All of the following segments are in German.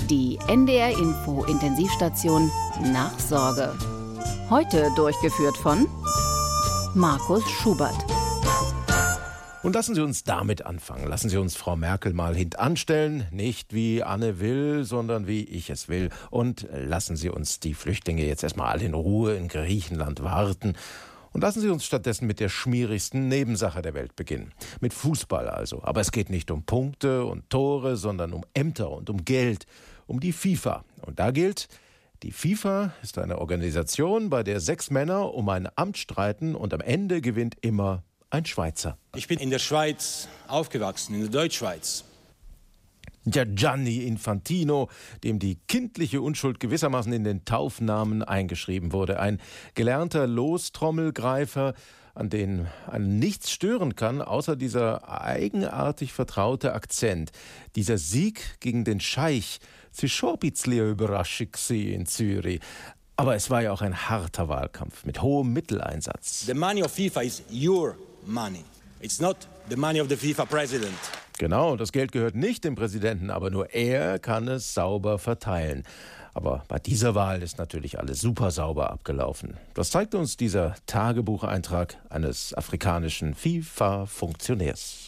Die NDR Info Intensivstation Nachsorge. Heute durchgeführt von Markus Schubert. Und lassen Sie uns damit anfangen. Lassen Sie uns Frau Merkel mal hintanstellen. Nicht wie Anne will, sondern wie ich es will. Und lassen Sie uns die Flüchtlinge jetzt erstmal alle in Ruhe in Griechenland warten. Und lassen Sie uns stattdessen mit der schmierigsten Nebensache der Welt beginnen. Mit Fußball also. Aber es geht nicht um Punkte und Tore, sondern um Ämter und um Geld. Um die FIFA. Und da gilt, die FIFA ist eine Organisation, bei der 6 Männer um ein Amt streiten und am Ende gewinnt immer ein Schweizer. Ich bin in der Schweiz aufgewachsen, in der Deutschschweiz. Ja, Gianni Infantino, dem die kindliche Unschuld gewissermaßen in den Taufnamen eingeschrieben wurde. Ein gelernter Lostrommelgreifer, an den einen nichts stören kann, außer dieser eigenartig vertraute Akzent. Dieser Sieg gegen den Scheich, sie schon ein bisschen überraschend in Zürich. Aber es war ja auch ein harter Wahlkampf mit hohem Mitteleinsatz. The money of FIFA is your money. It's not the money of the FIFA president. Genau, das Geld gehört nicht dem Präsidenten, aber nur er kann es sauber verteilen. Aber bei dieser Wahl ist natürlich alles super sauber abgelaufen. Das zeigt uns dieser Tagebucheintrag eines afrikanischen FIFA-Funktionärs.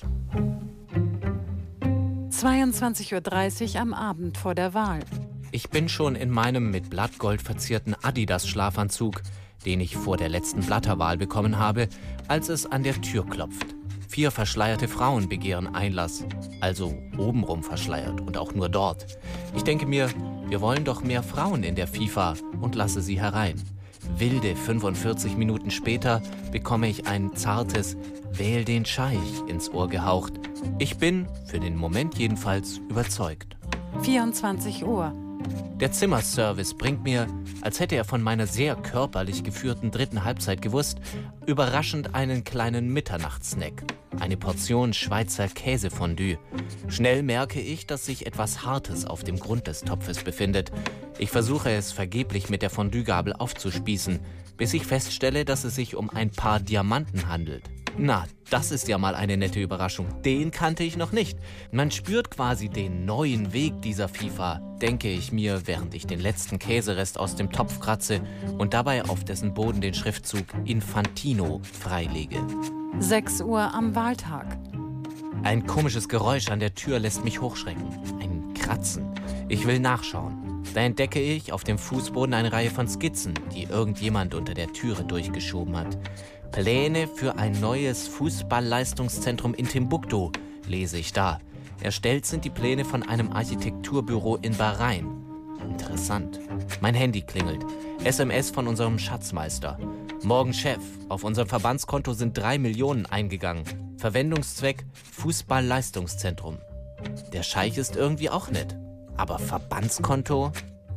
22:30 Uhr am Abend vor der Wahl. Ich bin schon in meinem mit Blattgold verzierten Adidas-Schlafanzug, den ich vor der letzten Blatterwahl bekommen habe, als es an der Tür klopft. 4 verschleierte Frauen begehren Einlass, also obenrum verschleiert und auch nur dort. Ich denke mir, wir wollen doch mehr Frauen in der FIFA und lasse sie herein. Wilde 45 Minuten später bekomme ich ein zartes „Wähl den Scheich" ins Ohr gehaucht. Ich bin, für den Moment jedenfalls, überzeugt. 24 Uhr. Der Zimmerservice bringt mir, als hätte er von meiner sehr körperlich geführten dritten Halbzeit gewusst, überraschend einen kleinen Mitternachtssnack. Eine Portion Schweizer Käsefondue. Schnell merke ich, dass sich etwas Hartes auf dem Grund des Topfes befindet. Ich versuche es vergeblich mit der Fondue-Gabel aufzuspießen, bis ich feststelle, dass es sich um ein paar Diamanten handelt. Na, das ist ja mal eine nette Überraschung. Den kannte ich noch nicht. Man spürt quasi den neuen Weg dieser FIFA, denke ich mir, während ich den letzten Käserest aus dem Topf kratze und dabei auf dessen Boden den Schriftzug Infantino freilege. 6 Uhr am Wahltag. Ein komisches Geräusch an der Tür lässt mich hochschrecken. Ein Kratzen. Ich will nachschauen. Da entdecke ich auf dem Fußboden eine Reihe von Skizzen, die irgendjemand unter der Türe durchgeschoben hat. Pläne für ein neues Fußballleistungszentrum in Timbuktu, lese ich da. Erstellt sind die Pläne von einem Architekturbüro in Bahrain. Interessant. Mein Handy klingelt. SMS von unserem Schatzmeister. Morgen Chef, auf unserem Verbandskonto sind 3 Millionen eingegangen. Verwendungszweck Fußballleistungszentrum. Der Scheich ist irgendwie auch nett. Aber Verbandskonto?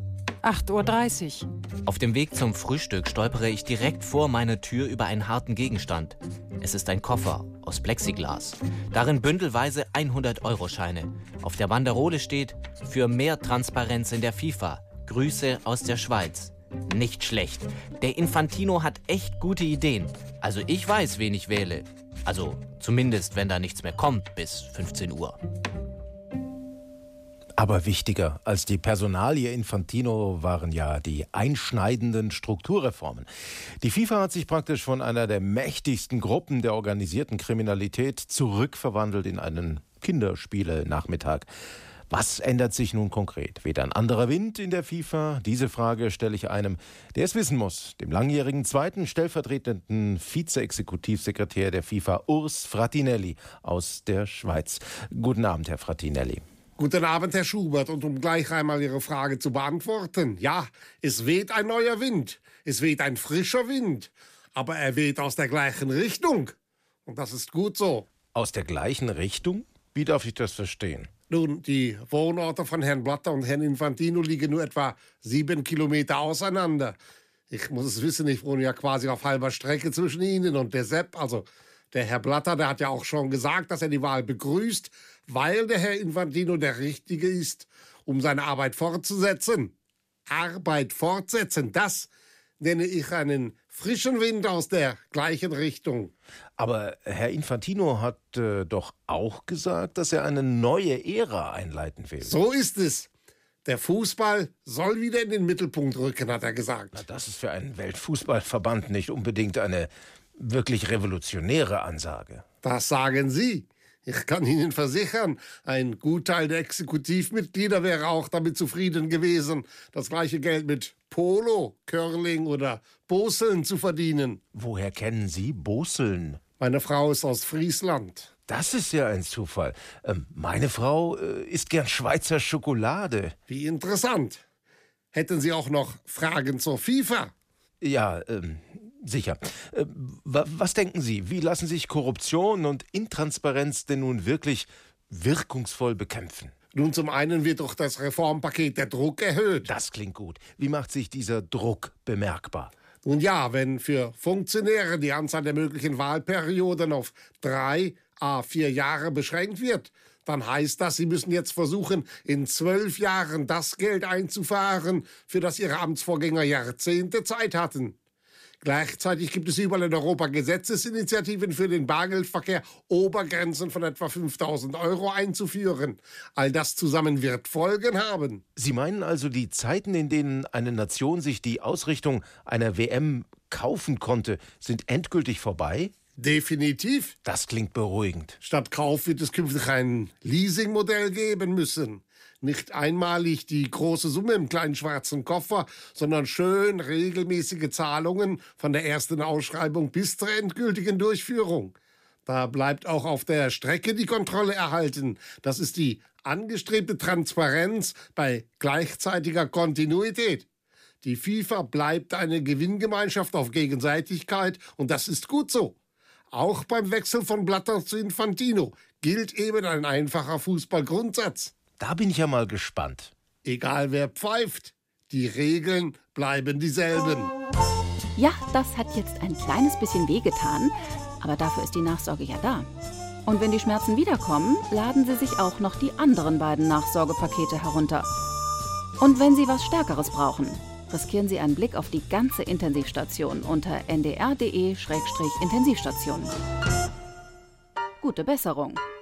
8:30 Uhr. Auf dem Weg zum Frühstück stolpere ich direkt vor meiner Tür über einen harten Gegenstand. Es ist ein Koffer aus Plexiglas. Darin bündelweise 100-Euro-Scheine. Auf der Banderole steht: Für mehr Transparenz in der FIFA. Grüße aus der Schweiz. Nicht schlecht. Der Infantino hat echt gute Ideen. Also ich weiß, wen ich wähle. Also zumindest, wenn da nichts mehr kommt bis 15 Uhr. Aber wichtiger als die Personalie Infantino waren ja die einschneidenden Strukturreformen. Die FIFA hat sich praktisch von einer der mächtigsten Gruppen der organisierten Kriminalität zurückverwandelt in einen Kinderspiele-Nachmittag. Was ändert sich nun konkret? Weder ein anderer Wind in der FIFA? Diese Frage stelle ich einem, der es wissen muss, dem langjährigen zweiten stellvertretenden Vize-Exekutivsekretär der FIFA, Urs Fratinelli aus der Schweiz. Guten Abend, Herr Fratinelli. Guten Abend, Herr Schubert. Und um gleich einmal Ihre Frage zu beantworten. Ja, es weht ein neuer Wind. Es weht ein frischer Wind. Aber er weht aus der gleichen Richtung. Und das ist gut so. Aus der gleichen Richtung? Wie darf ich das verstehen? Nun, die Wohnorte von Herrn Blatter und Herrn Infantino liegen nur etwa 7 Kilometer auseinander. Ich muss es wissen, ich wohne ja quasi auf halber Strecke zwischen Ihnen und der Sepp, also der Herr Blatter, der hat ja auch schon gesagt, dass er die Wahl begrüßt, weil der Herr Infantino der Richtige ist, um seine Arbeit fortzusetzen. Arbeit fortsetzen, das nenne ich einen frischen Wind aus der gleichen Richtung. Aber Herr Infantino hat doch auch gesagt, dass er eine neue Ära einleiten will. So ist es. Der Fußball soll wieder in den Mittelpunkt rücken, hat er gesagt. Na, das ist für einen Weltfußballverband nicht unbedingt eine wirklich revolutionäre Ansage. Das sagen Sie. Ich kann Ihnen versichern, ein Gutteil der Exekutivmitglieder wäre auch damit zufrieden gewesen, das gleiche Geld mit Polo, Curling oder Boseln zu verdienen. Woher kennen Sie Boseln? Meine Frau ist aus Friesland. Das ist ja ein Zufall. Meine Frau isst gern Schweizer Schokolade. Wie interessant. Hätten Sie auch noch Fragen zur FIFA? Ja, sicher. Was denken Sie, wie lassen sich Korruption und Intransparenz denn nun wirklich wirkungsvoll bekämpfen? Nun, zum einen wird durch das Reformpaket der Druck erhöht. Das klingt gut. Wie macht sich dieser Druck bemerkbar? Nun ja, wenn für Funktionäre die Anzahl der möglichen Wahlperioden auf 3 à 4 Jahre beschränkt wird, dann heißt das, sie müssen jetzt versuchen, in 12 Jahren das Geld einzufahren, für das ihre Amtsvorgänger Jahrzehnte Zeit hatten. Gleichzeitig gibt es überall in Europa Gesetzesinitiativen für den Bargeldverkehr, Obergrenzen von etwa 5.000 € einzuführen. All das zusammen wird Folgen haben. Sie meinen also, die Zeiten, in denen eine Nation sich die Ausrichtung einer WM kaufen konnte, sind endgültig vorbei? Definitiv. Das klingt beruhigend. Statt Kauf wird es künftig ein Leasingmodell geben müssen. Nicht einmalig die große Summe im kleinen schwarzen Koffer, sondern schön regelmäßige Zahlungen von der ersten Ausschreibung bis zur endgültigen Durchführung. Da bleibt auch auf der Strecke die Kontrolle erhalten. Das ist die angestrebte Transparenz bei gleichzeitiger Kontinuität. Die FIFA bleibt eine Gewinngemeinschaft auf Gegenseitigkeit und das ist gut so. Auch beim Wechsel von Blatter zu Infantino gilt eben ein einfacher Fußballgrundsatz. Da bin ich ja mal gespannt. Egal wer pfeift, die Regeln bleiben dieselben. Ja, das hat jetzt ein kleines bisschen wehgetan, aber dafür ist die Nachsorge ja da. Und wenn die Schmerzen wiederkommen, laden Sie sich auch noch die anderen beiden Nachsorgepakete herunter. Und wenn Sie was Stärkeres brauchen, riskieren Sie einen Blick auf die ganze Intensivstation unter ndr.de/Intensivstation. Gute Besserung!